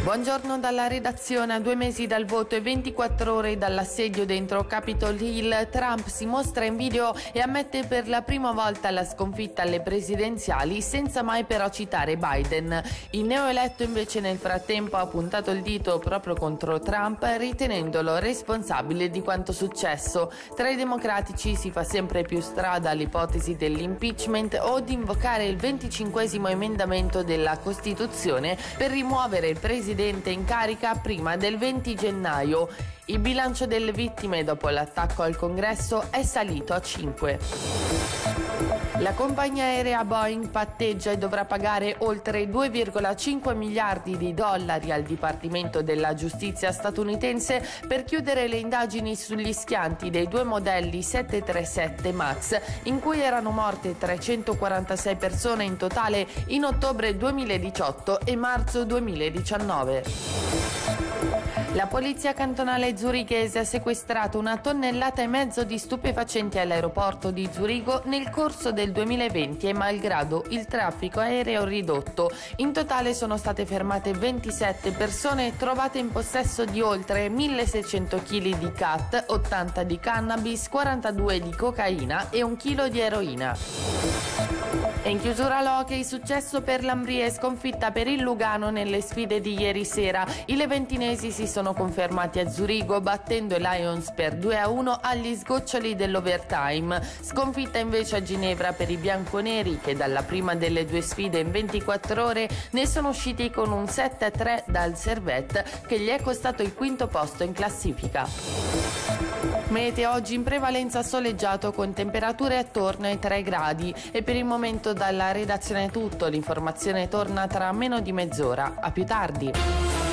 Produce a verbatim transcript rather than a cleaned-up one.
Buongiorno dalla redazione. A due mesi dal voto e ventiquattro ore dall'assedio dentro Capitol Hill, Trump si mostra in video e ammette per la prima volta la sconfitta alle presidenziali, senza mai però citare Biden. Il neoeletto invece nel frattempo ha puntato il dito proprio contro Trump, ritenendolo responsabile di quanto successo. Tra i democratici si fa sempre più strada l'ipotesi dell'impeachment o di invocare il venticinquesimo emendamento della Costituzione per rimuovere il presidente in carica prima del venti gennaio. Il bilancio delle vittime dopo l'attacco al Congresso è salito a cinque. La compagnia aerea Boeing patteggia e dovrà pagare oltre due virgola cinque miliardi di dollari al Dipartimento della Giustizia statunitense per chiudere le indagini sugli schianti dei due modelli sette trentasette MAX, in cui erano morte trecentoquarantasei persone in totale in ottobre duemiladiciotto e marzo duemiladiciannove. La polizia cantonale zurichese ha sequestrato una tonnellata e mezzo di stupefacenti all'aeroporto di Zurigo nel corso del duemilaventi e malgrado il traffico aereo ridotto. In totale sono state fermate ventisette persone trovate in possesso di oltre milleseicento chili di khat, ottanta di cannabis, quarantadue di cocaina e un chilo di eroina. E in chiusura l'hockey, successo per l'Ambria e sconfitta per il Lugano nelle sfide di ieri sera. I leventinesi si sono confermati a Zurigo battendo i Lions per due a uno agli sgoccioli dell'overtime. Sconfitta invece a Ginevra per i bianconeri che dalla prima delle due sfide in ventiquattro ore ne sono usciti con un sette a tre dal Servette che gli è costato il quinto posto in classifica. Mete oggi in prevalenza soleggiato con temperature attorno ai tre gradi e per il momento dalla redazione è tutto. L'informazione torna tra meno di mezz'ora. A più tardi.